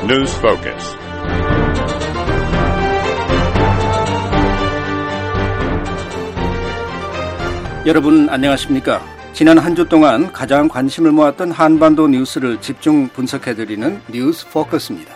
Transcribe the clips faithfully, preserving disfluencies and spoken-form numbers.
News Focus. 여러분 안녕하십니까? 지난 한 주 동안 가장 관심을 모았던 한반도 뉴스를 집중 분석해드리는 뉴스 포커스입니다.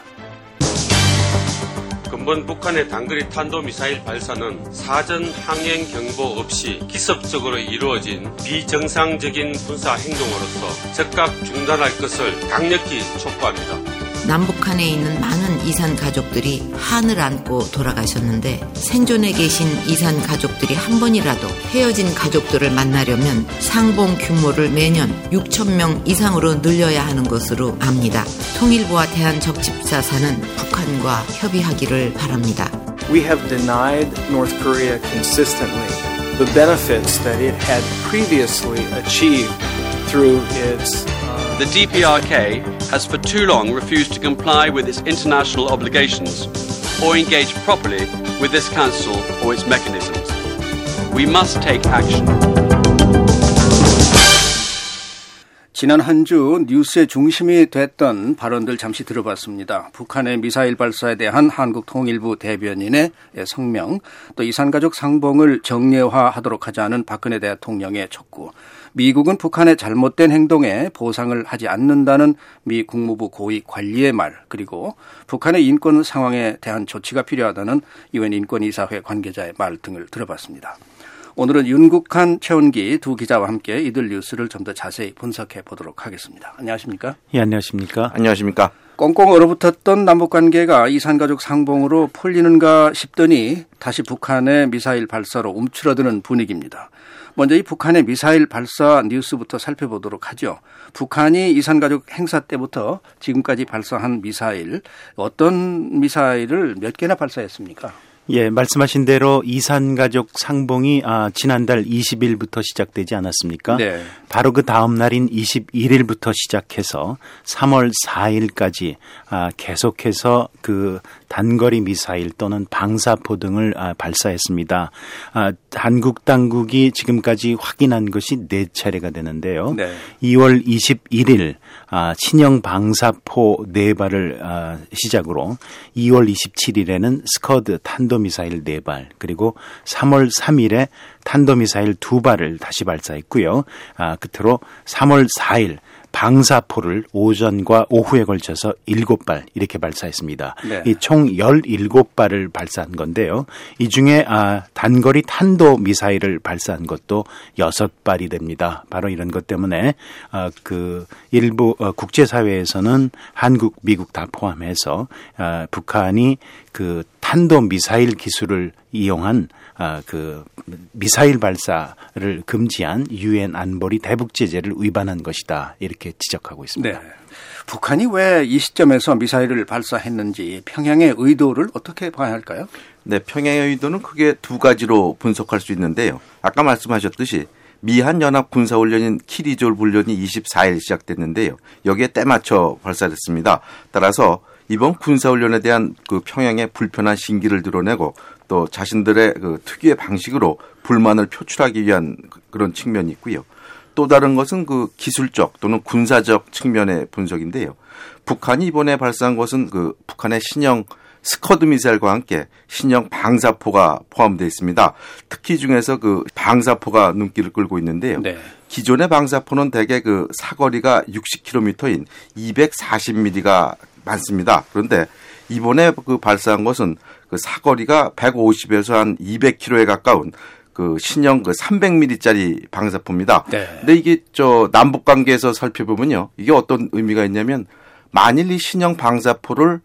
근본 북한의 단거리 탄도미사일 발사는 사전 항행 경보 없이 기습적으로 이루어진 비정상적인 군사 행동으로서 즉각 중단할 것을 강력히 촉구합니다. 남북한에 있는 많은 이산 가족들이 한을 안고 돌아가셨는데 생존해 계신 이산 가족들이 한 번이라도 헤어진 가족들을 만나려면 상봉 규모를 매년 육천 명 이상으로 늘려야 하는 것으로 압니다. 통일부와 대한적집사사는 북한과 협의하기를 바랍니다. We have denied North Korea consistently the benefits that it had previously achieved through its The D P R K has for too long refused to comply with its international obligations or engage properly with this Council or its mechanisms. We must take action. 지난 한 주 뉴스의 중심이 됐던 발언들 잠시 들어봤습니다. 북한의 미사일 발사에 대한 한국 통일부 대변인의 성명, 또 이산가족 상봉을 정례화하도록 하자는 박근혜 대통령의 촉구, 미국은 북한의 잘못된 행동에 보상을 하지 않는다는 미 국무부 고위 관리의 말, 그리고 북한의 인권 상황에 대한 조치가 필요하다는 유엔 인권이사회 관계자의 말 등을 들어봤습니다. 오늘은 윤국한, 최원기 두 기자와 함께 이들 뉴스를 좀 더 자세히 분석해 보도록 하겠습니다. 안녕하십니까? 예, 안녕하십니까? 안녕하십니까? 꽁꽁 얼어붙었던 남북관계가 이산가족 상봉으로 풀리는가 싶더니 다시 북한의 미사일 발사로 움츠러드는 분위기입니다. 먼저 이 북한의 미사일 발사 뉴스부터 살펴보도록 하죠. 북한이 이산가족 행사 때부터 지금까지 발사한 미사일, 어떤 미사일을 몇 개나 발사했습니까? 예, 말씀하신 대로 이산가족 상봉이 아, 지난달 이십 일부터 시작되지 않았습니까? 네. 바로 그 다음 날인 이십일 일부터 시작해서 삼월 사일까지 아, 계속해서 그 단거리 미사일 또는 방사포 등을 아, 발사했습니다. 아, 한국 당국이 지금까지 확인한 것이 네 차례가 되는데요. 네. 이월 이십일 일 아, 신형 방사포 네 발을 아, 시작으로 이월 이십칠 일에는 스커드 탄도미사일 네 발, 그리고 삼월 삼 일에 탄도미사일 두 발을 다시 발사했고요. 아, 끝으로 삼월 사일 방사포를 오전과 오후에 걸쳐서 일곱 발 이렇게 발사했습니다. 네. 이 총 열일곱 발을 발사한 건데요. 이 중에 아, 단거리 탄도미사일을 발사한 것도 여섯 발이 됩니다. 바로 이런 것 때문에 아, 그 일부 어, 국제사회에서는 한국, 미국 다 포함해서 아, 북한이 그 탄도미사일 기술을 이용한 아, 그 미사일 발사를 금지한 유엔 안보리 대북 제재를 위반한 것이다, 이렇게 지적하고 있습니다. 네. 북한이 왜 이 시점에서 미사일을 발사했는지 평양의 의도를 어떻게 봐야 할까요? 네, 평양의 의도는 크게 두 가지로 분석할 수 있는데요. 아까 말씀하셨듯이 미한 연합 군사훈련인 키리졸 훈련이 이십사 일 시작됐는데요. 여기에 때맞춰 발사됐습니다. 따라서 이번 군사훈련에 대한 그 평양의 불편한 신기를 드러내고 또 자신들의 그 특유의 방식으로 불만을 표출하기 위한 그런 측면이 있고요. 또 다른 것은 그 기술적 또는 군사적 측면의 분석인데요. 북한이 이번에 발사한 것은 그 북한의 신형 스커드 미사일과 함께 신형 방사포가 포함되어 있습니다. 특히 중에서 그 방사포가 눈길을 끌고 있는데요. 네. 기존의 방사포는 대개 그 사거리가 육십 킬로미터인 이백사십 밀리미터가 많습니다. 그런데 이번에 그 발사한 것은 그 사거리가 백오십에서 한 이백 킬로미터에 가까운 그 신형 그 삼백 밀리미터짜리 방사포입니다. 네. 근데 이게 저 남북 관계에서 살펴보면요, 이게 어떤 의미가 있냐면 만일 이 신형 방사포를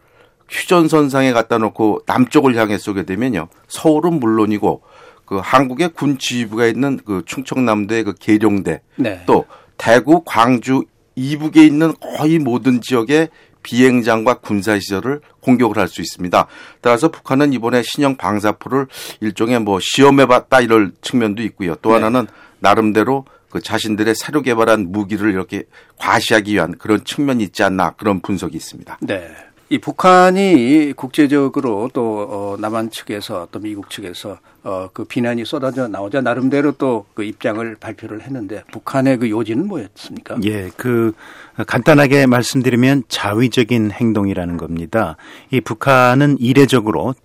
휴전선상에 갖다 놓고 남쪽을 향해 쏘게 되면요, 서울은 물론이고 그 한국의 군 지휘부가 있는 그 충청남도의 그 계룡대, 네. 또 대구, 광주 이북에 있는 거의 모든 지역의 비행장과 군사시설을 공격을 할 수 있습니다. 따라서 북한은 이번에 신형 방사포를 일종의 뭐 시험해봤다 이럴 측면도 있고요. 또 네. 하나는 나름대로 그 자신들의 새로 개발한 무기를 이렇게 과시하기 위한 그런 측면이 있지 않나, 그런 분석이 있습니다. 네. 이 북한이 국제적으로 또 어, 남한 측에서 또 미국 측에서 어, 그 비난이 쏟아져 나오자 나름대로 또 그 입장을 발표를 했는데 북한의 그 요지는 뭐였습니까? 예, 그 간단하게 말씀드리면 자위적인 행동이라는 겁니다. 이 북한은 이례적으로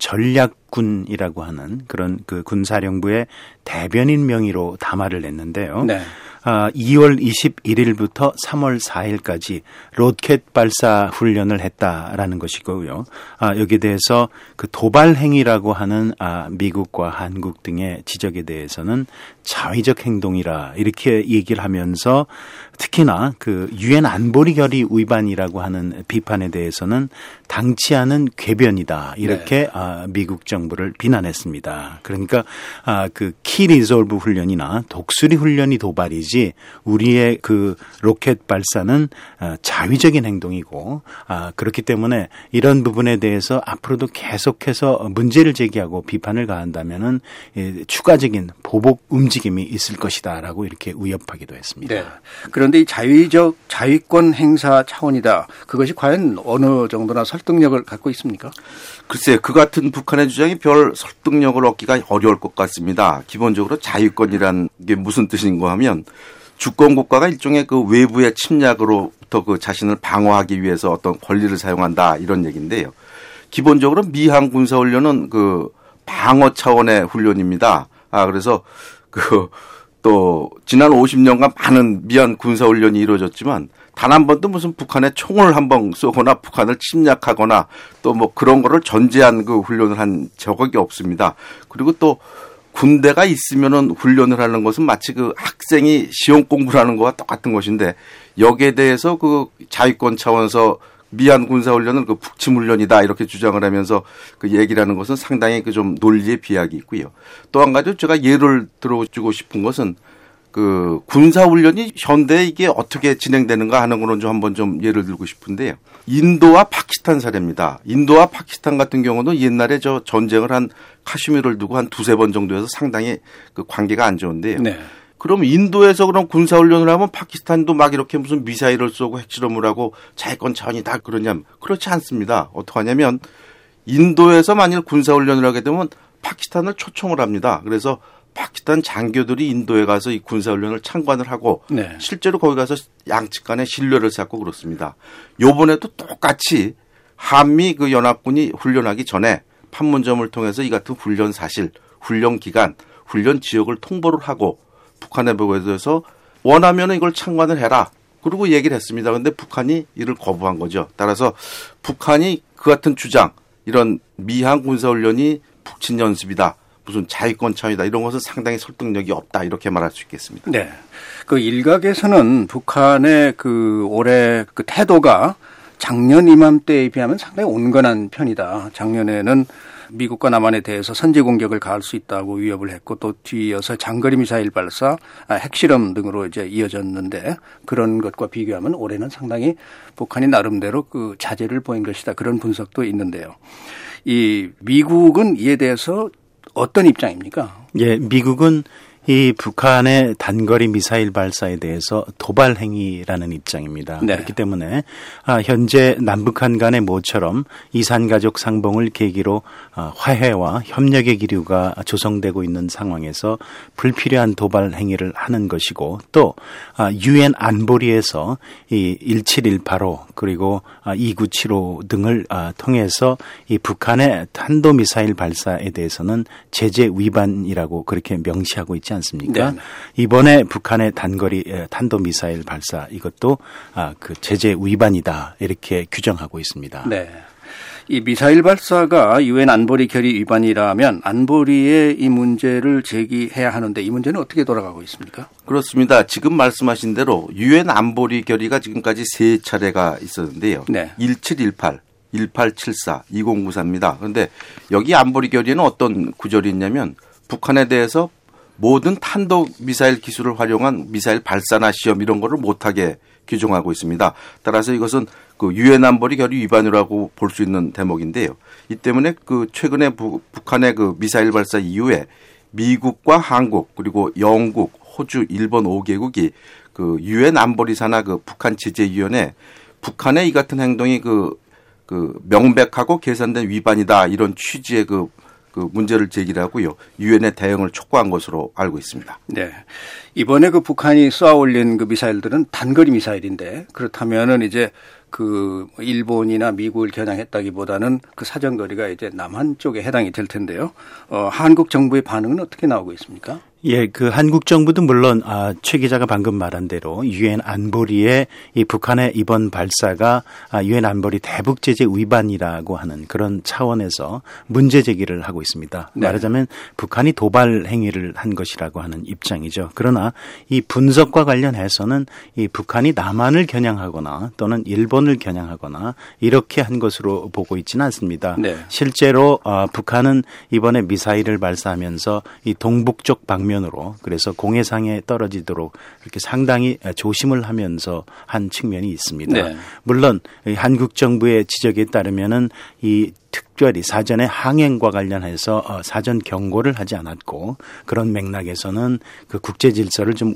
전략군이라고 하는 그런 그 군사령부의 대변인 명의로 담화를 냈는데요. 네. 아, 이월 이십일일부터 삼월 사일까지 로켓 발사 훈련을 했다라는 것이고요. 아, 여기에 대해서 그 도발 행위라고 하는 아, 미국과 한국 등의 지적에 대해서는 자위적 행동이라 이렇게 얘기를 하면서 특히나 그 유엔 안보리 결의 위반이라고 하는 비판에 대해서는 당치 않은 궤변이다 이렇게 네. 아, 미국 정부를 비난했습니다. 그러니까 아, 그 키 리졸브 훈련이나 독수리 훈련이 도발이지 우리의 그 로켓 발사는 아, 자위적인 행동이고 아, 그렇기 때문에 이런 부분에 대해서 앞으로도 계속해서 문제를 제기하고 비판을 가한다면은 예, 추가적인 보복 움직임이 있을 것이다라고 이렇게 위협하기도 했습니다. 네. 그런데 이 자위적 자위권 행사 차원이다. 그것이 과연 어느 정도나 설득력을 갖고 있습니까? 글쎄, 그 같은 북한의 주장이 별 설득력을 얻기가 어려울 것 같습니다. 기본적으로 자위권이란 게 무슨 뜻인가 하면 주권 국가가 일종의 그 외부의 침략으로부터 그 자신을 방어하기 위해서 어떤 권리를 사용한다 이런 얘기인데요. 기본적으로 미한 군사훈련은 그 방어 차원의 훈련입니다. 아, 그래서 그 또 지난 오십 년간 많은 미한 군사훈련이 이루어졌지만 단 한 번도 무슨 북한에 총을 한번 쏘거나 북한을 침략하거나 또 뭐 그런 거를 전제한 그 훈련을 한 적이 없습니다. 그리고 또 군대가 있으면은 훈련을 하는 것은 마치 그 학생이 시험 공부를 하는 것과 똑같은 것인데 여기에 대해서 그 자위권 차원에서 미한 군사훈련은 그 북침훈련이다 이렇게 주장을 하면서 그 얘기를 하는 것은 상당히 그 좀 논리의 비약이 있고요. 또 한 가지 제가 예를 들어주고 싶은 것은 그 군사훈련이 현대에 이게 어떻게 진행되는가 하는 거는 좀 한번 좀 예를 들고 싶은데요. 인도와 파키스탄 사례입니다. 인도와 파키스탄 같은 경우는 옛날에 저 전쟁을 한 카슈미르를 두고 한 두세 번 정도여서 상당히 그 관계가 안 좋은데요. 네. 그럼 인도에서 그럼 군사훈련을 하면 파키스탄도 막 이렇게 무슨 미사일을 쏘고 핵실험을 하고 자위권 차원이 다 그러냐면 그렇지 않습니다. 어떻게 하냐면 인도에서 만일 군사훈련을 하게 되면 파키스탄을 초청을 합니다. 그래서 파키스탄 장교들이 인도에 가서 이 군사훈련을 참관을 하고 네. 실제로 거기 가서 양측 간에 신뢰를 쌓고 그렇습니다. 요번에도 똑같이 한미 그 연합군이 훈련하기 전에 판문점을 통해서 이 같은 훈련 사실, 훈련 기간, 훈련 지역을 통보를 하고 북한에 보고해서 원하면 이걸 참관을 해라. 그리고 얘기를 했습니다. 그런데 북한이 이를 거부한 거죠. 따라서 북한이 그 같은 주장, 이런 미한 군사훈련이 북친 연습이다. 무슨 자위권 차원이다. 이런 것은 상당히 설득력이 없다. 이렇게 말할 수 있겠습니다. 네. 그 일각에서는 북한의 그 올해 그 태도가 작년 이맘때에 비하면 상당히 온건한 편이다. 작년에는 미국과 남한에 대해서 선제 공격을 가할 수 있다고 위협을 했고 또 뒤이어서 장거리 미사일 발사, 핵실험 등으로 이제 이어졌는데 그런 것과 비교하면 올해는 상당히 북한이 나름대로 그 자제를 보인 것이다. 그런 분석도 있는데요. 이 미국은 이에 대해서 어떤 입장입니까? 예, 미국은 이 북한의 단거리 미사일 발사에 대해서 도발 행위라는 입장입니다. 네. 그렇기 때문에 현재 남북한 간의 모처럼 이산가족 상봉을 계기로 화해와 협력의 기류가 조성되고 있는 상황에서 불필요한 도발 행위를 하는 것이고 또 유엔 안보리에서 이 일칠일팔오 그리고 이구칠오 등을 통해서 이 북한의 탄도미사일 발사에 대해서는 제재 위반이라고 그렇게 명시하고 있지 않습니까? 네. 이번에 북한의 단거리 탄도미사일 발사 이것도 아, 그 제재 위반이다 이렇게 규정하고 있습니다. 네. 이 미사일 발사가 유엔 안보리 결의 위반이라면 안보리에 이 문제를 제기해야 하는데 이 문제는 어떻게 돌아가고 있습니까? 그렇습니다. 지금 말씀하신 대로 유엔 안보리 결의가 지금까지 세 차례가 있었는데요. 네. 일칠일팔, 일팔칠사, 이공구사입니다. 그런데 여기 안보리 결의에는 어떤 구절이 있냐면 북한에 대해서 모든 탄도 미사일 기술을 활용한 미사일 발사나 시험 이런 거를 못하게 규정하고 있습니다. 따라서 이것은 그 유엔 안보리 결의 위반이라고 볼 수 있는 대목인데요. 이 때문에 그 최근에 부, 북한의 그 미사일 발사 이후에 미국과 한국 그리고 영국, 호주, 일본 오 개국이 그 유엔 안보리 산하 그 북한 제재위원회 북한의 이 같은 행동이 그 그 명백하고 계산된 위반이다 이런 취지의 그, 그 문제를 제기하고요. 유엔의 대응을 촉구한 것으로 알고 있습니다. 네. 이번에 그 북한이 쏘아 올린 그 미사일들은 단거리 미사일인데 그렇다면은 이제 그 일본이나 미국을 겨냥했다기보다는 그 사정거리가 이제 남한 쪽에 해당이 될 텐데요. 어, 한국 정부의 반응은 어떻게 나오고 있습니까? 예, 그 한국 정부도 물론 아, 최 기자가 방금 말한 대로 유엔 안보리의 이 북한의 이번 발사가 아, 유엔 안보리 대북 제재 위반이라고 하는 그런 차원에서 문제 제기를 하고 있습니다. 네. 말하자면 북한이 도발 행위를 한 것이라고 하는 입장이죠. 그러나 이 분석과 관련해서는 이 북한이 남한을 겨냥하거나 또는 일본을 겨냥하거나 이렇게 한 것으로 보고 있지는 않습니다. 네. 실제로 어, 북한은 이번에 미사일을 발사하면서 이 동북쪽 방면 면으로 그래서 공해상에 떨어지도록 이렇게 상당히 조심을 하면서 한 측면이 있습니다. 네. 물론 한국 정부의 지적에 따르면은 이 특별히 사전에 항행과 관련해서 사전 경고를 하지 않았고 그런 맥락에서는 그 국제 질서를 좀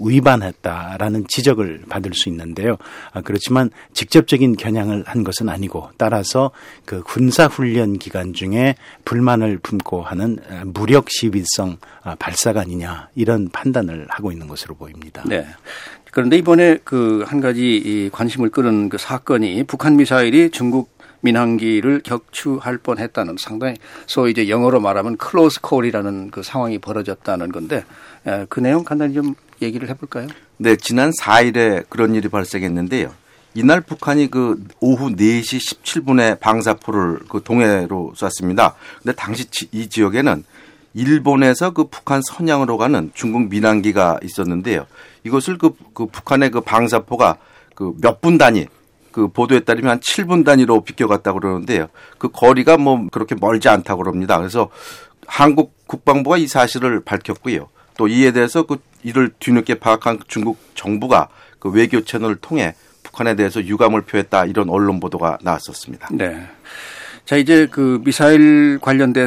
위반했다라는 지적을 받을 수 있는데요. 그렇지만 직접적인 겨냥을 한 것은 아니고 따라서 그 군사 훈련 기간 중에 불만을 품고 하는 무력 시비성 발사가 아니냐 이런 판단을 하고 있는 것으로 보입니다. 네. 그런데 이번에 그 한 가지 관심을 끄는 그 사건이 북한 미사일이 중국 민항기를 격추할 뻔했다는 상당히 소위 이제 영어로 말하면 클로즈 콜이라는 그 상황이 벌어졌다는 건데 그 내용 간단히 좀 얘기를 해볼까요? 네, 지난 사 일에 그런 일이 발생했는데요. 이날 북한이 그 오후 네 시 십칠 분에 방사포를 그 동해로 쐈습니다. 근데 당시 이 지역에는 일본에서 그 북한 선양으로 가는 중국 민항기가 있었는데요. 이것을 그, 그 북한의 그 방사포가 그 몇 분 단위 그 보도에 따르면 한 칠 분 단위로 비껴갔다고 그러는데요. 그 거리가 뭐 그렇게 멀지 않다고 그럽니다. 그래서 한국 국방부가 이 사실을 밝혔고요. 또 이에 대해서 그 이를 뒤늦게 파악한 중국 정부가 그 외교 채널을 통해 북한에 대해서 유감을 표했다 이런 언론 보도가 나왔었습니다. 네. 자, 이제 그 미사일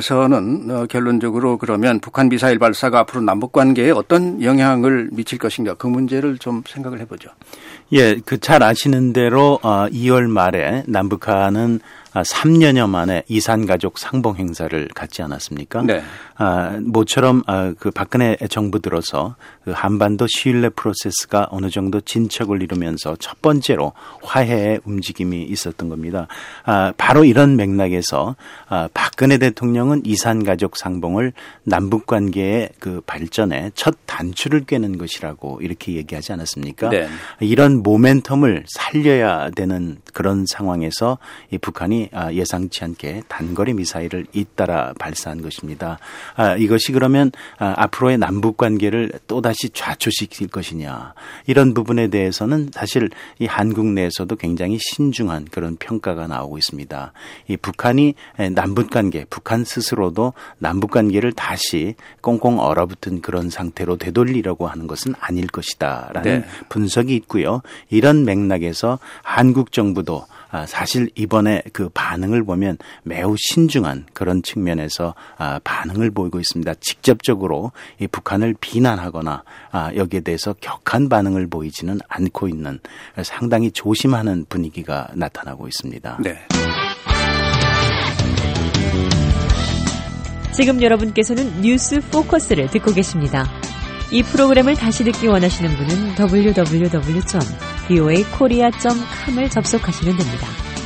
관련돼서는 어, 결론적으로 그러면 북한 미사일 발사가 앞으로 남북 관계에 어떤 영향을 미칠 것인가 그 문제를 좀 생각을 해보죠. 예, 그 잘 아시는 대로 어, 이월 말에 남북한은 삼 년여 만에 이산가족 상봉 행사를 갖지 않았습니까? 네. 아, 모처럼 아, 그 박근혜 정부 들어서 그 한반도 신뢰 프로세스가 어느 정도 진척을 이루면서 첫 번째로 화해의 움직임이 있었던 겁니다. 아, 바로 이런 맥락에서 아, 박근혜 대통령은 이산가족 상봉을 남북 관계의 그 발전에 첫 단추를 꿰는 것이라고 이렇게 얘기하지 않았습니까? 네. 이런 모멘텀을 살려야 되는 그런 상황에서 이 북한이 예상치 않게 단거리 미사일을 잇따라 발사한 것입니다. 이것이 그러면 앞으로의 남북 관계를 또다시 좌초시킬 것이냐 이런 부분에 대해서는 사실 이 한국 내에서도 굉장히 신중한 그런 평가가 나오고 있습니다. 이 북한이 남북 관계, 북한 스스로도 남북 관계를 다시 꽁꽁 얼어붙은 그런 상태로 되돌리려고 하는 것은 아닐 것이다라는 네. 분석이 있고요. 이런 맥락에서 한국 정부도 사실 이번에 그 반응을 보면 매우 신중한 그런 측면에서 반응을 보이고 있습니다. 직접적으로 이 북한을 비난하거나 여기에 대해서 격한 반응을 보이지는 않고 있는 상당히 조심하는 분위기가 나타나고 있습니다. 네. 지금 여러분께서는 뉴스 포커스를 듣고 계십니다. 이 프로그램을 다시 듣기 원하시는 분은 더블유 더블유 더블유 점 브이오에이 코리아 점 컴을 접속하시면 됩니다.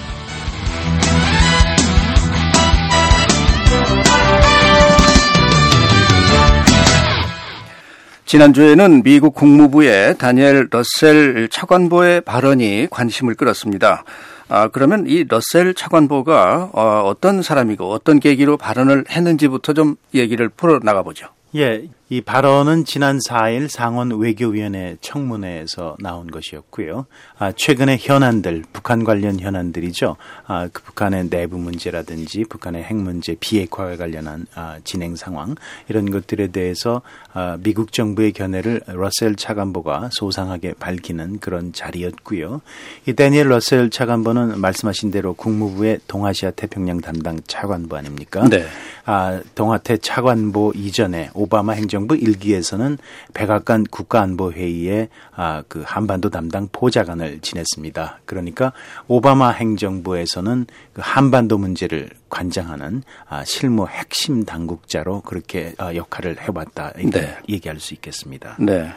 지난주에는 미국 국무부의 다니엘 러셀 차관보의 발언이 관심을 끌었습니다. 아, 그러면 이 러셀 차관보가 어, 어떤 사람이고 어떤 계기로 발언을 했는지부터 좀 얘기를 풀어나가보죠. 예, 이 발언은 지난 사 일 상원 외교위원회 청문회에서 나온 것이었고요. 아, 최근의 현안들, 북한 관련 현안들이죠. 아, 그 북한의 내부 문제라든지 북한의 핵 문제, 비핵화에 관련한 아, 진행 상황 이런 것들에 대해서 아, 미국 정부의 견해를 러셀 차관보가 소상하게 밝히는 그런 자리였고요. 이 다니엘 러셀 차관보는 말씀하신 대로 국무부의 동아시아 태평양 담당 차관보 아닙니까? 네. 아, 동아태 차관보 이전에 오바마 행정 행정부 일기에서는 백악관 국가안보회의에 아, 그 한반도 담당 보좌관을 지냈습니다. 그러니까 오바마 행정부에서는 그 한반도 문제를 관장하는 아, 실무 핵심 당국자로 그렇게 아, 역할을 해왔다 이렇게 네. 얘기할 수 있겠습니다. 네.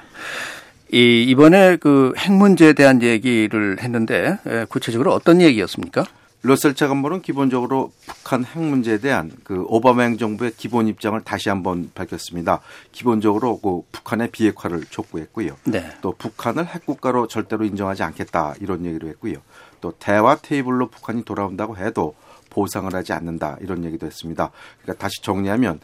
이 이번에 그 핵 문제에 대한 얘기를 했는데 구체적으로 어떤 얘기였습니까? 러셀 차관보는 기본적으로 북한 핵 문제에 대한 그 오바마 행정부의 기본 입장을 다시 한번 밝혔습니다. 기본적으로 그 북한의 비핵화를 촉구했고요. 네. 또 북한을 핵국가로 절대로 인정하지 않겠다 이런 얘기를 했고요. 또 대화 테이블로 북한이 돌아온다고 해도 보상을 하지 않는다 이런 얘기도 했습니다. 그러니까 다시 정리하면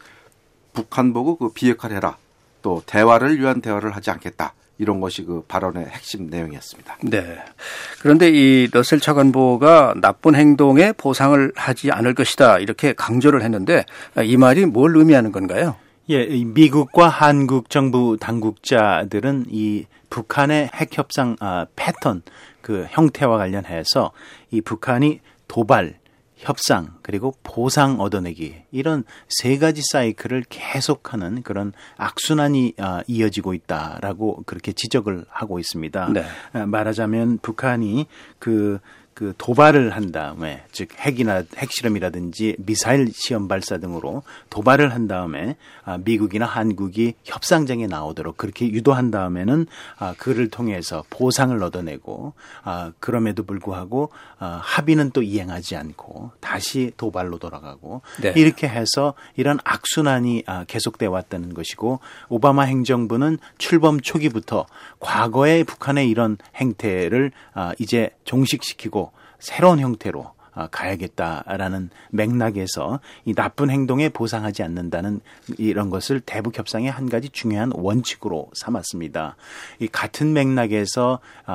북한 보고 그 비핵화를 해라. 또 대화를 위한 대화를 하지 않겠다. 이런 것이 그 발언의 핵심 내용이었습니다. 네. 그런데 이 러셀 차관보가 나쁜 행동에 보상을 하지 않을 것이다 이렇게 강조를 했는데 이 말이 뭘 의미하는 건가요? 예, 미국과 한국 정부 당국자들은 이 북한의 핵 협상 아, 패턴 그 형태와 관련해서 이 북한이 도발, 협상 그리고 보상 얻어내기 이런 세 가지 사이클을 계속하는 그런 악순환이 이어지고 있다라고 그렇게 지적을 하고 있습니다. 네. 말하자면 북한이 그 그 도발을 한 다음에 즉 핵이나 핵실험이라든지 미사일 시험 발사 등으로 도발을 한 다음에 미국이나 한국이 협상장에 나오도록 그렇게 유도한 다음에는 그를 통해서 보상을 얻어내고 그럼에도 불구하고 합의는 또 이행하지 않고 다시 도발로 돌아가고 네. 이렇게 해서 이런 악순환이 계속돼 왔다는 것이고 오바마 행정부는 출범 초기부터 과거의 북한의 이런 행태를 이제 종식시키고 새로운 형태로 가야겠다라는 맥락에서 이 나쁜 행동에 보상하지 않는다는 이런 것을 대북 협상의 한 가지 중요한 원칙으로 삼았습니다. 이 같은 맥락에서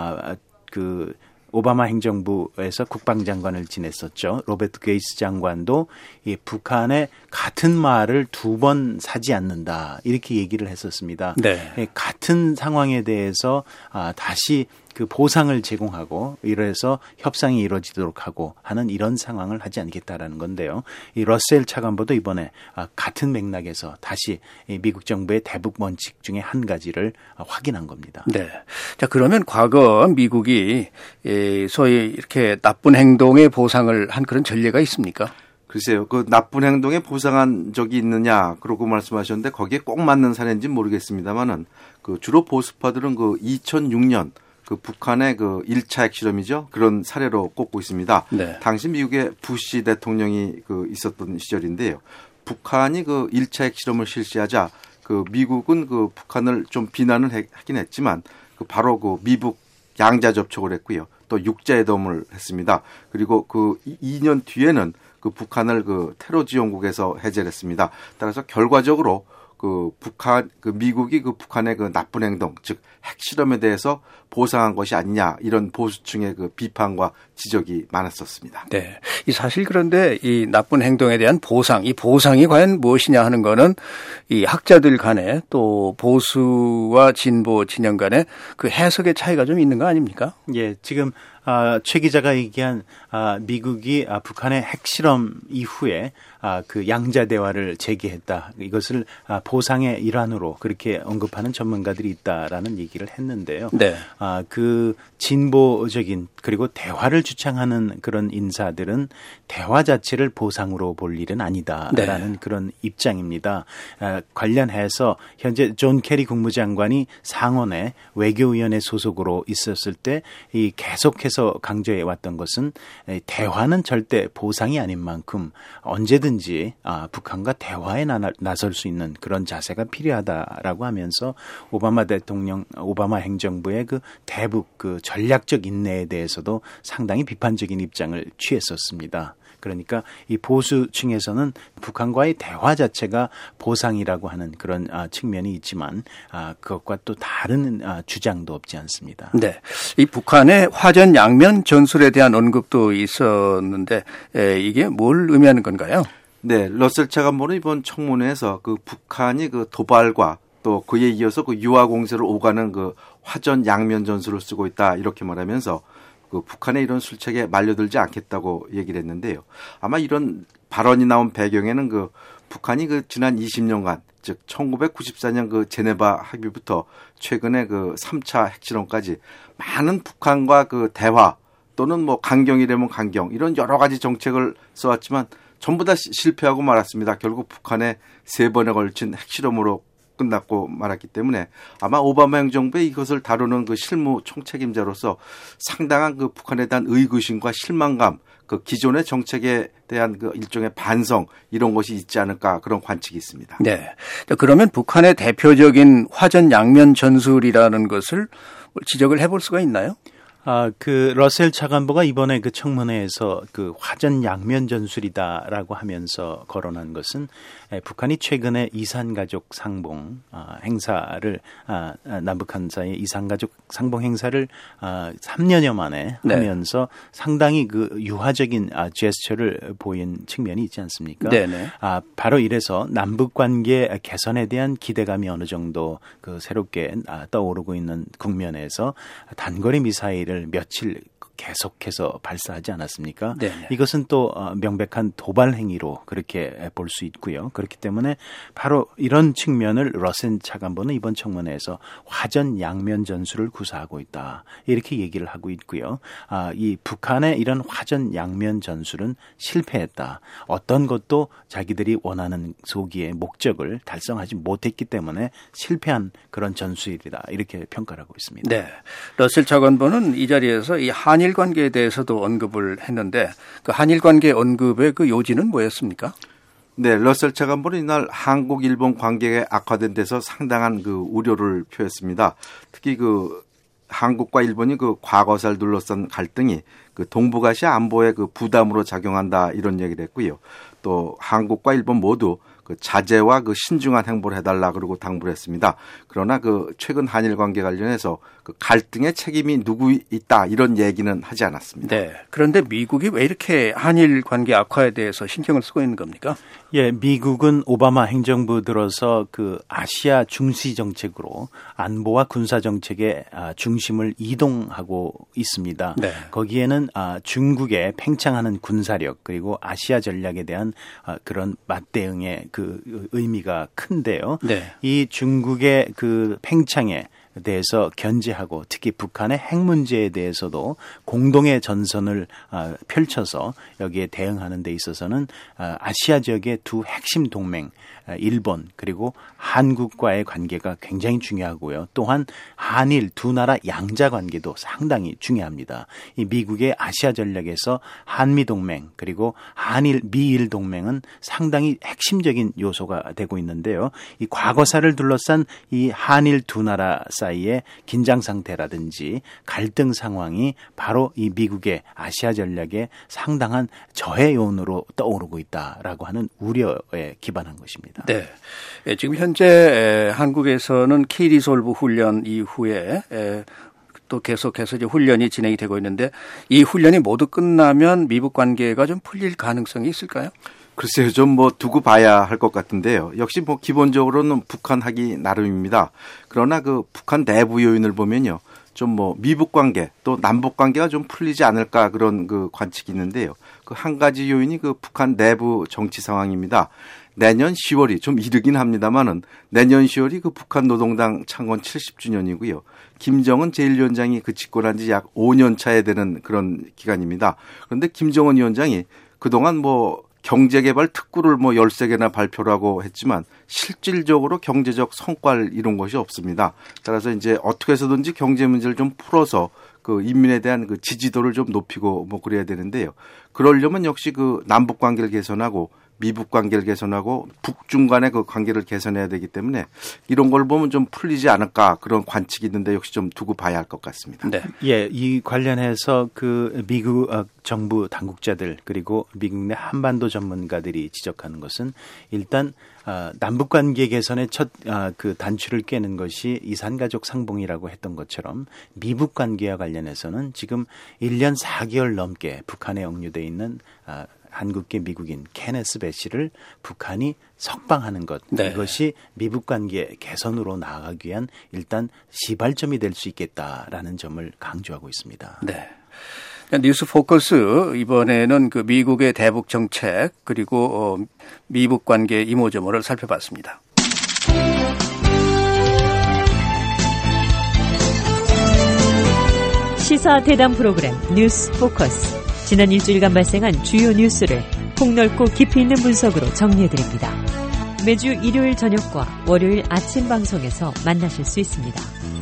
그 오바마 행정부에서 국방장관을 지냈었죠. 로버트 게이츠 장관도 이 북한의 같은 말을 두 번 사지 않는다 이렇게 얘기를 했었습니다. 네. 같은 상황에 대해서 다시 그 보상을 제공하고 이래서 협상이 이루어지도록 하고 하는 이런 상황을 하지 않겠다라는 건데요. 이 러셀 차관보도 이번에 같은 맥락에서 다시 미국 정부의 대북 원칙 중에 한 가지를 확인한 겁니다. 네. 자, 그러면 과거 미국이 소위 이렇게 나쁜 행동에 보상을 한 그런 전례가 있습니까? 글쎄요. 그 나쁜 행동에 보상한 적이 있느냐 그러고 말씀하셨는데 거기에 꼭 맞는 사례인지는 모르겠습니다만은 그 주로 보수파들은 그 이천육 년 그 북한의 그 일 차 핵실험이죠. 그런 사례로 꼽고 있습니다. 네. 당시 미국의 부시 대통령이 그 있었던 시절인데요. 북한이 그 일 차 핵실험을 실시하자 그 미국은 그 북한을 좀 비난을 하긴 했지만 그 바로 그 미북 양자 접촉을 했고요. 또 육자회담을 했습니다. 그리고 그 이 년 뒤에는 그 북한을 그 테러 지원국에서 해제를 했습니다. 따라서 결과적으로 그 북한, 그 미국이 그 북한의 그 나쁜 행동, 즉 핵실험에 대해서 보상한 것이 아니냐 이런 보수층의 그 비판과 지적이 많았었습니다. 네. 이 사실 그런데 이 나쁜 행동에 대한 보상, 이 보상이 과연 무엇이냐 하는 거는 이 학자들 간에 또 보수와 진보 진영 간에 그 해석의 차이가 좀 있는 거 아닙니까? 예, 지금 아, 최 기자가 얘기한 아, 미국이 아, 북한의 핵실험 이후에 아, 그 양자 대화를 재개했다. 이것을 아, 보상의 일환으로 그렇게 언급하는 전문가들이 있다라는 얘기를 했는데요. 네. 아, 그 진보적인 그리고 대화를 주창하는 그런 인사들은 대화 자체를 보상으로 볼 일은 아니다라는 네. 그런 입장입니다. 아, 관련해서 현재 존 케리 국무장관이 상원의 외교위원회 소속으로 있었을 때 이 계속해서 강조해 왔던 것은 대화는 절대 보상이 아닌 만큼 언제든지 아, 북한과 대화에 나, 나설 수 있는 그런 자세가 필요하다라고 하면서 오바마 대통령, 오바마 행정부의 그 대북 그 전략적 인내에 대해서도 상당히 비판적인 입장을 취했었습니다. 그러니까 이 보수층에서는 북한과의 대화 자체가 보상이라고 하는 그런 아, 측면이 있지만 아, 그것과 또 다른 아, 주장도 없지 않습니다. 네, 이 북한의 화전 양면 전술에 대한 언급도 있었는데 에, 이게 뭘 의미하는 건가요? 네, 러셀 차관보는 이번 청문회에서 그 북한이 그 도발과 또 그에 이어서 그 유화 공세를 오가는 그 화전 양면 전술을 쓰고 있다 이렇게 말하면서 그 북한의 이런 술책에 말려들지 않겠다고 얘기를 했는데요. 아마 이런 발언이 나온 배경에는 그 북한이 그 지난 이십 년간 즉 천구백구십사 년 그 제네바 합의부터 최근에 그 삼 차 핵실험까지 많은 북한과 그 대화 또는 뭐 강경이라면 강경 이런 여러 가지 정책을 써왔지만 전부 다 실패하고 말았습니다. 결국 북한의 세 번에 걸친 핵실험으로 끝났고 말았기 때문에 아마 오바마 행정부의 이것을 다루는 그 실무 총책임자로서 상당한 그 북한에 대한 의구심과 실망감, 그 기존의 정책에 대한 그 일종의 반성 이런 것이 있지 않을까 그런 관측이 있습니다. 네. 그러면 북한의 대표적인 화전 양면 전술이라는 것을 지적을 해볼 수가 있나요? 아, 그 러셀 차관보가 이번에 그 청문회에서 그 화전 양면 전술이다라고 하면서 거론한 것은 북한이 최근에 이산가족 상봉 아, 행사를 아, 남북한 사이의 이산가족 상봉 행사를 아, 삼 년여 만에 네. 하면서 상당히 그 유화적인 아, 제스처를 보인 측면이 있지 않습니까? 네네. 아, 바로 이래서 남북 관계 개선에 대한 기대감이 어느 정도 그 새롭게 아, 떠오르고 있는 국면에서 단거리 미사일을 며칠 계속해서 발사하지 않았습니까? 네네. 이것은 또 명백한 도발 행위로 그렇게 볼 수 있고요. 그렇기 때문에 바로 이런 측면을 러셀 차관보는 이번 청문회에서 화전 양면 전술을 구사하고 있다. 이렇게 얘기를 하고 있고요. 아, 이 북한의 이런 화전 양면 전술은 실패했다. 어떤 것도 자기들이 원하는 소기의 목적을 달성하지 못했기 때문에 실패한 그런 전술이다. 이렇게 평가를 하고 있습니다. 네. 러셀 차관보는 이 자리에서 이 한일 관계에 대해서도 언급을 했는데 그 한일 관계 언급의 그 요지는 뭐였습니까? 네, 러셀 차관보는 이날 한국 일본 관계가 악화된 데서 상당한 그 우려를 표했습니다. 특히 그 한국과 일본이 그 과거사를 둘러싼 갈등이 그 동북아시아 안보에 그 부담으로 작용한다 이런 얘기를 했고요. 또 한국과 일본 모두 그 자제와 그 신중한 행보를 해달라 그러고 당부를 했습니다. 그러나 그 최근 한일 관계 관련해서 그 갈등의 책임이 누구 있다 이런 얘기는 하지 않았습니다. 네. 그런데 미국이 왜 이렇게 한일 관계 악화에 대해서 신경을 쓰고 있는 겁니까? 예, 미국은 오바마 행정부 들어서 그 아시아 중시 정책으로 안보와 군사 정책의 중심을 이동하고 있습니다. 네. 거기에는 중국의 팽창하는 군사력 그리고 아시아 전략에 대한 그런 맞대응의 그 의미가 큰데요. 네. 이 중국의 그 팽창에 대해서 견제하고 특히 북한의 핵 문제에 대해서도 공동의 전선을 펼쳐서 여기에 대응하는 데 있어서는 아시아 지역의 두 핵심 동맹 일본 그리고 한국과의 관계가 굉장히 중요하고요. 또한 한일 두 나라 양자 관계도 상당히 중요합니다. 이 미국의 아시아 전략에서 한미 동맹 그리고 한일 미일 동맹은 상당히 핵심적인 요소가 되고 있는데요. 이 과거사를 둘러싼 이 한일 두 나라 사이의 긴장 상태라든지 갈등 상황이 바로 이 미국의 아시아 전략의 상당한 저해 요인으로 떠오르고 있다라고 하는 우려에 기반한 것입니다. 네. 지금 현재 한국에서는 키리솔브 훈련 이후에 또 계속해서 이제 훈련이 진행이 되고 있는데 이 훈련이 모두 끝나면 미북 관계가 좀 풀릴 가능성이 있을까요? 글쎄요, 좀 뭐 두고 봐야 할 것 같은데요. 역시 뭐 기본적으로는 북한 하기 나름입니다. 그러나 그 북한 내부 요인을 보면요. 좀 뭐 미북 관계 또 남북 관계가 좀 풀리지 않을까 그런 그 관측이 있는데요. 그 한 가지 요인이 그 북한 내부 정치 상황입니다. 내년 시월이 좀 이르긴 합니다만은 내년 시월이 그 북한 노동당 창건 칠십 주년이고요. 김정은 제일 위원장이 그 집권한 지 약 오 년 차에 되는 그런 기간입니다. 그런데 김정은 위원장이 그동안 뭐 경제개발 특구를 뭐 열세 개나 발표를 하고 했지만 실질적으로 경제적 성과를 이룬 것이 없습니다. 따라서 이제 어떻게 해서든지 경제 문제를 좀 풀어서 그 인민에 대한 그 지지도를 좀 높이고 뭐 그래야 되는데요. 그러려면 역시 그 남북 관계를 개선하고 미북 관계를 개선하고 북중 간의 그 관계를 개선해야 되기 때문에 이런 걸 보면 좀 풀리지 않을까 그런 관측이 있는데 역시 좀 두고 봐야 할 것 같습니다. 네. 예, 이 관련해서 그 미국 정부 당국자들 그리고 미국 내 한반도 전문가들이 지적하는 것은 일단 남북 관계 개선의 첫 그 단추를 깨는 것이 이산가족 상봉이라고 했던 것처럼 미북 관계와 관련해서는 지금 일 년 사 개월 넘게 북한에 억류돼 있는 한국계 미국인 케네스 배시를 북한이 석방하는 것. 네. 이것이 미북 관계 개선으로 나아가기 위한 일단 시발점이 될 수 있겠다라는 점을 강조하고 있습니다. 네. 뉴스 포커스 이번에는 그 미국의 대북 정책 그리고 어, 미북 관계 이모저모를 살펴봤습니다. 시사 대담 프로그램 뉴스 포커스. 지난 일주일간 발생한 주요 뉴스를 폭넓고 깊이 있는 분석으로 정리해드립니다. 매주 일요일 저녁과 월요일 아침 방송에서 만나실 수 있습니다.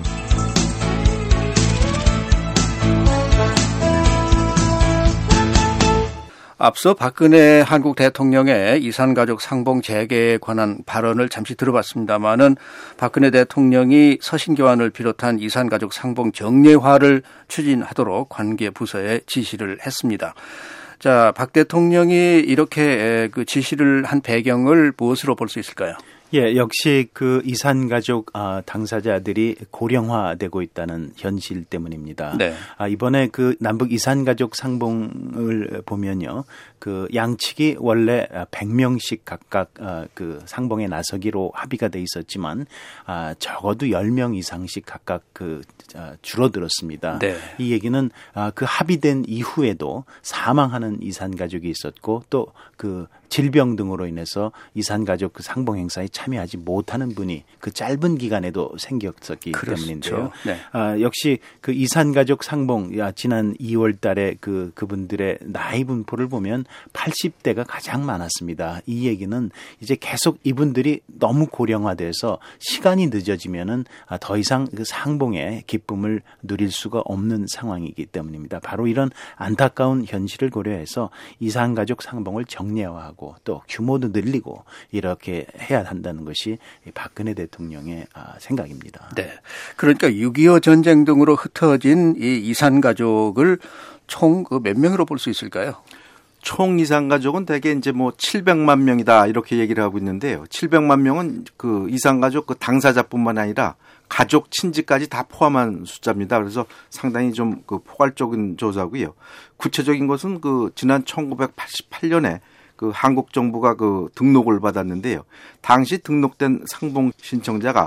앞서 박근혜 한국 대통령의 이산가족 상봉 재개에 관한 발언을 잠시 들어봤습니다마는 박근혜 대통령이 서신교환을 비롯한 이산가족 상봉 정례화를 추진하도록 관계 부서에 지시를 했습니다. 자, 박 대통령이 이렇게 그 지시를 한 배경을 무엇으로 볼 수 있을까요? 예, 역시 그 이산가족 아, 당사자들이 고령화되고 있다는 현실 때문입니다. 네. 아, 이번에 그 남북 이산가족 상봉을 보면요. 그 양측이 원래 백 명씩 각각 어, 그 상봉에 나서기로 합의가 돼 있었지만 아, 적어도 열 명 이상씩 각각 그 아, 줄어들었습니다. 네. 이 얘기는 아, 그 합의된 이후에도 사망하는 이산가족이 있었고 또 그 질병 등으로 인해서 이산가족 그 상봉 행사에 참여하지 못하는 분이 그 짧은 기간에도 생겼었기 그렇죠. 때문인데요. 네. 아, 역시 그 이산가족 상봉 야, 지난 이월 달에 그 그분들의 나이 분포를 보면 팔십 대가 가장 많았습니다. 이 얘기는 이제 계속 이분들이 너무 고령화돼서 시간이 늦어지면은 더 이상 그 상봉의 기쁨을 누릴 수가 없는 상황이기 때문입니다. 바로 이런 안타까운 현실을 고려해서 이산가족 상봉을 정례화하고 또 규모도 늘리고 이렇게 해야 한다는 것이 박근혜 대통령의 생각입니다. 네, 그러니까 육이오 전쟁 등으로 흩어진 이 이산가족을 총 몇 명으로 볼 수 있을까요? 총 이산가족은 대개 이제 뭐 칠백만 명이다 이렇게 얘기를 하고 있는데요. 칠백만 명은 그 이산가족 그 당사자뿐만 아니라 가족, 친지까지 다 포함한 숫자입니다. 그래서 상당히 좀 그 포괄적인 조사고요. 구체적인 것은 그 지난 천구백팔십팔 년에 그 한국 정부가 그 등록을 받았는데요. 당시 등록된 상봉 신청자가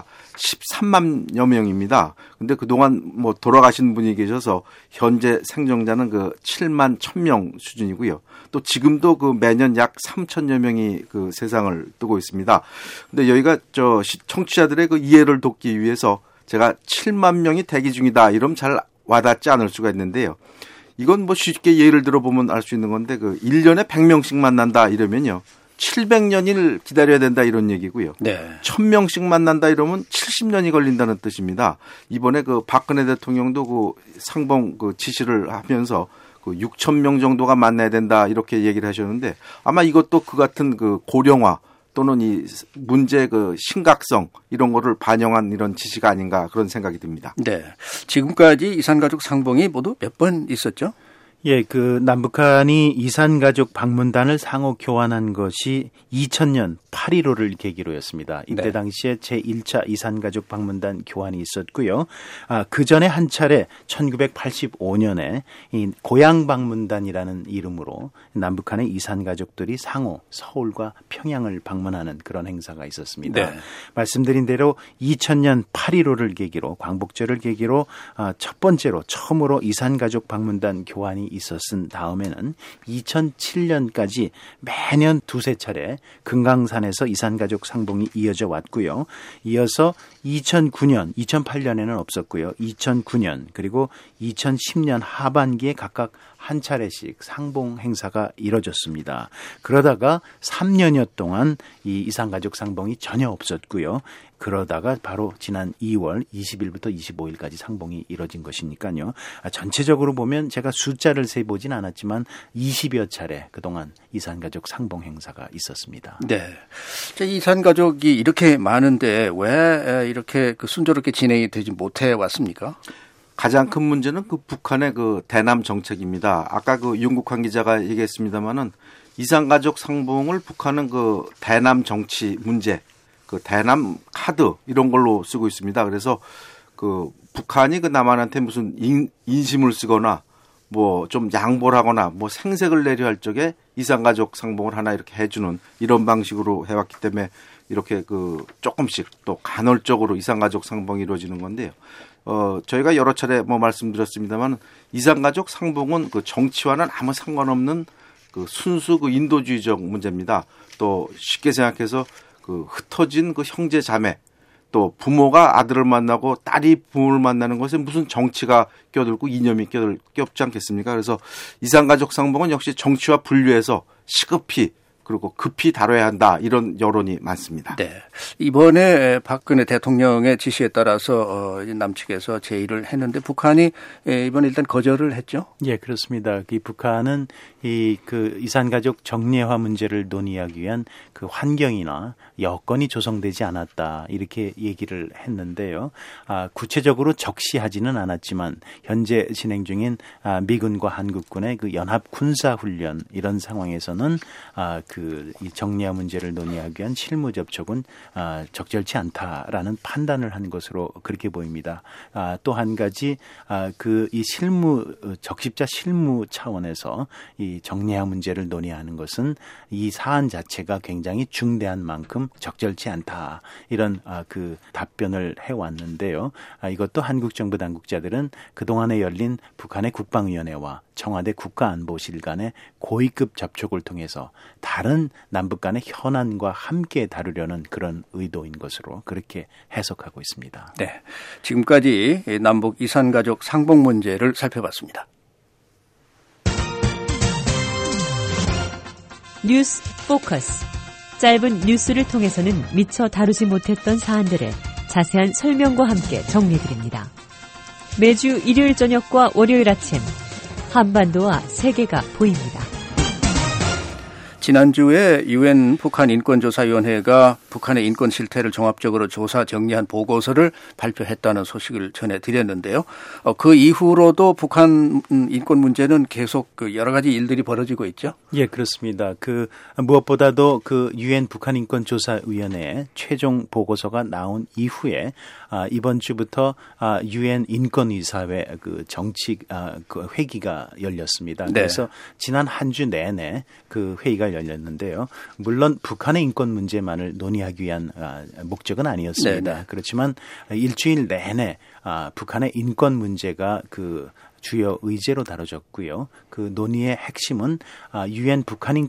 십삼만여 명입니다. 근데 그동안 뭐 돌아가신 분이 계셔서 현재 생존자는 그 칠만 천 명 수준이고요. 또 지금도 그 매년 약 삼천여 명이 그 세상을 뜨고 있습니다. 근데 여기가 저 청취자들의 그 이해를 돕기 위해서 제가 칠만 명이 대기 중이다 이러면 잘 와닿지 않을 수가 있는데요. 이건 뭐 쉽게 예를 들어보면 알 수 있는 건데 그 일 년에 백 명씩 만난다 이러면요. 칠백 년을 기다려야 된다 이런 얘기고요. 네. 천 명씩 만난다 이러면 칠십 년이 걸린다는 뜻입니다. 이번에 그 박근혜 대통령도 그 상봉 그 지시를 하면서 그 육천 명 정도가 만나야 된다 이렇게 얘기를 하셨는데 아마 이것도 그 같은 그 고령화 또는 이 문제의 그 심각성 이런 거를 반영한 이런 지시가 아닌가 그런 생각이 듭니다. 네. 지금까지 이산가족 상봉이 모두 몇 번 있었죠? 예, 그 남북한이 이산가족 방문단을 상호 교환한 것이 이천 년 팔 일오를 계기로였습니다. 이때 네. 당시에 제일 차 이산가족 방문단 교환이 있었고요. 아, 그 전에 한 차례 천구백팔십오 년에 이 고향 방문단이라는 이름으로 남북한의 이산가족들이 상호 서울과 평양을 방문하는 그런 행사가 있었습니다. 네. 말씀드린 대로 이천 년 팔 일오를 계기로 광복절을 계기로 아, 첫 번째로 처음으로 이산가족 방문단 교환이 있었은 다음에는 이천칠 년까지 매년 두세 차례 금강산에서 이산가족 상봉이 이어져 왔고요. 이어서 이천구 년, 이천팔 년에는 없었고요. 이천구 년 그리고 이천십 년 하반기에 각각 한 차례씩 상봉 행사가 이뤄졌습니다. 그러다가 삼 년여 동안 이 이산가족 상봉이 전혀 없었고요. 그러다가 바로 지난 이월 이십일부터 이십오일까지 상봉이 이뤄진 것이니까요. 전체적으로 보면 제가 숫자를 세보진 않았지만 이십여 차례 그동안 이산가족 상봉 행사가 있었습니다. 네. 이산가족이 이렇게 많은데 왜 이렇게 그 순조롭게 진행이 되지 못해 왔습니까? 가장 큰 문제는 그 북한의 그 대남 정책입니다. 아까 그 윤국환 기자가 얘기했습니다마는 이산가족 상봉을 북한은 그 대남 정치 문제, 그 대남 카드 이런 걸로 쓰고 있습니다. 그래서 그 북한이 그 남한한테 무슨 인, 인심을 쓰거나 뭐 좀 양보를 하거나 뭐 생색을 내려 할 적에 이산가족 상봉을 하나 이렇게 해주는 이런 방식으로 해왔기 때문에 이렇게 그 조금씩 또 간헐적으로 이산가족 상봉이 이루어지는 건데요. 어, 저희가 여러 차례 뭐 말씀드렸습니다만 이산가족 상봉은 그 정치와는 아무 상관없는 그 순수 그 인도주의적 문제입니다. 또 쉽게 생각해서 그 흩어진 그 형제 자매 또 부모가 아들을 만나고 딸이 부모를 만나는 것에 무슨 정치가 껴들고 이념이 껴들, 껴없지 않겠습니까? 그래서 이산가족 상봉은 역시 정치와 분류해서 시급히 그리고 급히 다뤄야 한다 이런 여론이 많습니다. 네, 이번에 박근혜 대통령의 지시에 따라서 남측에서 제의를 했는데 북한이 이번에 일단 거절을 했죠. 예, 그렇습니다. 이 북한은 이 그 이산가족 정례화 문제를 논의하기 위한 그 환경이나 여건이 조성되지 않았다 이렇게 얘기를 했는데요. 아, 구체적으로 적시하지는 않았지만 현재 진행 중인 아, 미군과 한국군의 그 연합 군사 훈련 이런 상황에서는 아, 그 이 정례화 문제를 논의하기 위한 실무 접촉은 아, 적절치 않다라는 판단을 한 것으로 그렇게 보입니다. 아, 또 한 가지 아, 그 이 실무 적십자 실무 차원에서 이 정례화 문제를 논의하는 것은 이 사안 자체가 굉장히 중대한 만큼 적절치 않다 이런 아, 그 답변을 해왔는데요. 아, 이것도 한국 정부 당국자들은 그동안에 열린 북한의 국방위원회와 청와대 국가안보실 간의 고위급 접촉을 통해서 다른 남북 간의 현안과 함께 다루려는 그런 의도인 것으로 그렇게 해석하고 있습니다. 네, 지금까지 남북 이산가족 상봉 문제를 살펴봤습니다. 뉴스 포커스. 짧은 뉴스를 통해서는 미처 다루지 못했던 사안들을 자세한 설명과 함께 정리해드립니다. 매주 일요일 저녁과 월요일 아침 한반도와 세계가 보입니다. 지난주에 유엔 북한 인권조사위원회가 북한의 인권 실태를 종합적으로 조사 정리한 보고서를 발표했다는 소식을 전해드렸는데요. 그 이후로도 북한 인권 문제는 계속 그 여러 가지 일들이 벌어지고 있죠. 예, 그렇습니다. 그 무엇보다도 그 유엔 북한 인권조사위원회 최종 보고서가 나온 이후에 아, 이번 주부터 아, 유엔 인권이사회 그 정치 아, 그 회기가 열렸습니다. 네. 그래서 지난 한 주 내내 그 회의가 열렸는데요. 물론 북한의 인권 문제만을 논의하기 위한 아, 목적은 아니었습니다. 네네. 그렇지만 일주일 내내 아, 북한의 인권 문제가 그 주요 의제로 다뤄졌고요. 그 논의의 핵심은 아, 유엔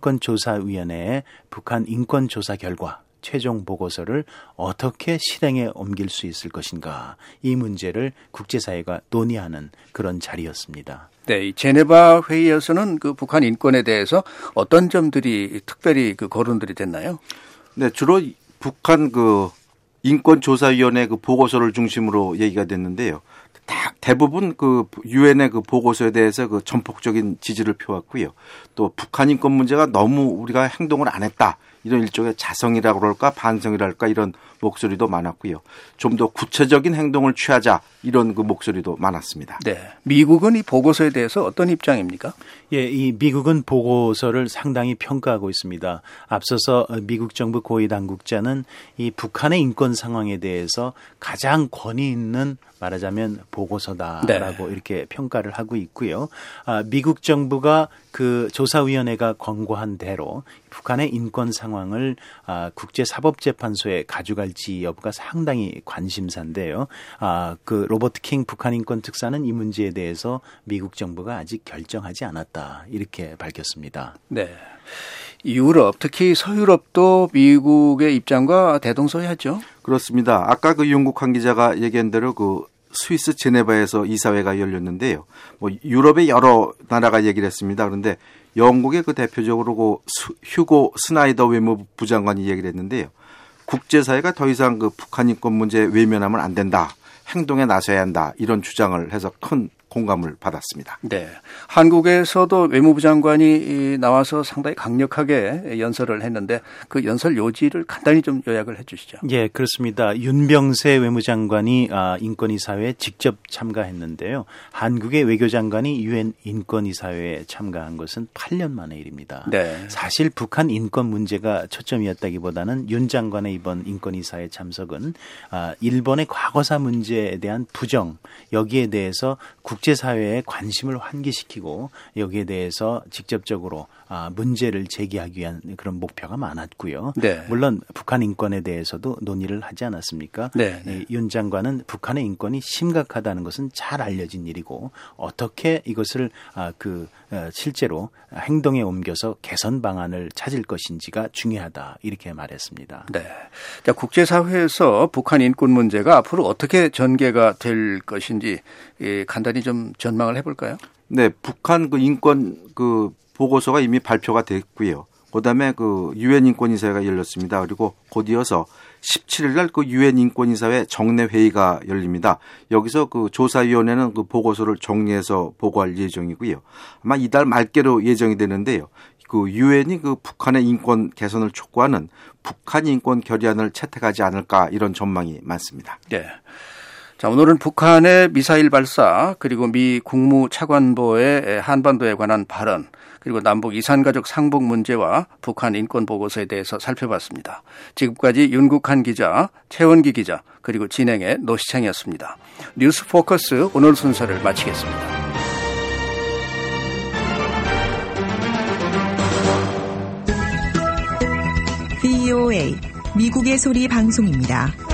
북한인권조사위원회의 북한 인권조사 결과 최종 보고서를 어떻게 실행에 옮길 수 있을 것인가 이 문제를 국제사회가 논의하는 그런 자리였습니다. 네, 이 제네바 회의에서는 그 북한 인권에 대해서 어떤 점들이 특별히 그 거론들이 됐나요? 네, 주로 북한 그 인권조사위원회 그 보고서를 중심으로 얘기가 됐는데요. 다 대부분 그 유엔의 그 보고서에 대해서 그 전폭적인 지지를 펴왔고요. 또 북한 인권 문제가 너무 우리가 행동을 안 했다. 이런 일종의 자성이라고 그럴까 반성이랄까 이런 목소리도 많았고요. 좀 더 구체적인 행동을 취하자 이런 그 목소리도 많았습니다. 네, 미국은 이 보고서에 대해서 어떤 입장입니까? 예, 이 미국은 보고서를 상당히 평가하고 있습니다. 앞서서 미국 정부 고위 당국자는 이 북한의 인권 상황에 대해서 가장 권위 있는 말하자면 보고서다라고 네. 이렇게 평가를 하고 있고요. 아, 미국 정부가 그 조사위원회가 권고한 대로 북한의 인권 상황을 아, 국제사법재판소에 가져갈지 여부가 상당히 관심사인데요. 아, 그 로버트 킹 북한 인권 특사는 이 문제에 대해서 미국 정부가 아직 결정하지 않았다 이렇게 밝혔습니다. 네. 유럽, 특히 서유럽도 미국의 입장과 대동소이하죠. 그렇습니다. 아까 그 윤국한 기자가 얘기한 대로 그 스위스 제네바에서 이사회가 열렸는데요. 뭐 유럽의 여러 나라가 얘기를 했습니다. 그런데 영국의 그 대표적으로 그 휴고 스나이더 외무부 부장관이 얘기를 했는데요. 국제사회가 더 이상 그 북한 인권 문제에 외면하면 안 된다. 행동에 나서야 한다. 이런 주장을 해서 큰 공감을 받았습니다. 네, 한국에서도 외무부 장관이 나와서 상당히 강력하게 연설을 했는데 그 연설 요지를 간단히 좀 요약을 해 주시죠. 예, 그렇습니다. 윤병세 외무장관이 인권이사회에 직접 참가했는데요. 한국의 외교장관이 유엔 인권이사회에 참가한 것은 팔 년 만의 일입니다. 네. 사실 북한 인권 문제가 초점이었다기보다는 윤 장관의 이번 인권이사회 참석은 일본의 과거사 문제에 대한 부정, 여기에 대해서 국 국제사회에 관심을 환기시키고 여기에 대해서 직접적으로 아, 문제를 제기하기 위한 그런 목표가 많았고요. 네. 물론 북한 인권에 대해서도 논의를 하지 않았습니까? 네, 네. 윤 장관은 북한의 인권이 심각하다는 것은 잘 알려진 일이고 어떻게 이것을 아, 그 어, 실제로 행동에 옮겨서 개선 방안을 찾을 것인지가 중요하다 이렇게 말했습니다. 네. 자, 국제사회에서 북한 인권 문제가 앞으로 어떻게 전개가 될 것인지 예, 간단히 좀 전망을 해볼까요? 네, 북한 그 인권 그 보고서가 이미 발표가 됐고요. 그다음에 그 유엔 인권이사회가 열렸습니다. 그리고 곧 이어서 십칠 일 날 그 유엔 인권이사회 정례 회의가 열립니다. 여기서 그 조사위원회는 그 보고서를 정리해서 보고할 예정이고요. 아마 이달 말께로 예정이 되는데요. 그 유엔이 그 북한의 인권 개선을 촉구하는 북한 인권 결의안을 채택하지 않을까 이런 전망이 많습니다. 네. 자, 오늘은 북한의 미사일 발사 그리고 미 국무차관보의 한반도에 관한 발언 그리고 남북 이산가족 상봉 문제와 북한 인권 보고서에 대해서 살펴봤습니다. 지금까지 윤국한 기자, 최원기 기자 그리고 진행의 노시창이었습니다. 뉴스 포커스 오늘 순서를 마치겠습니다. 브이오에이 미국의 소리 방송입니다.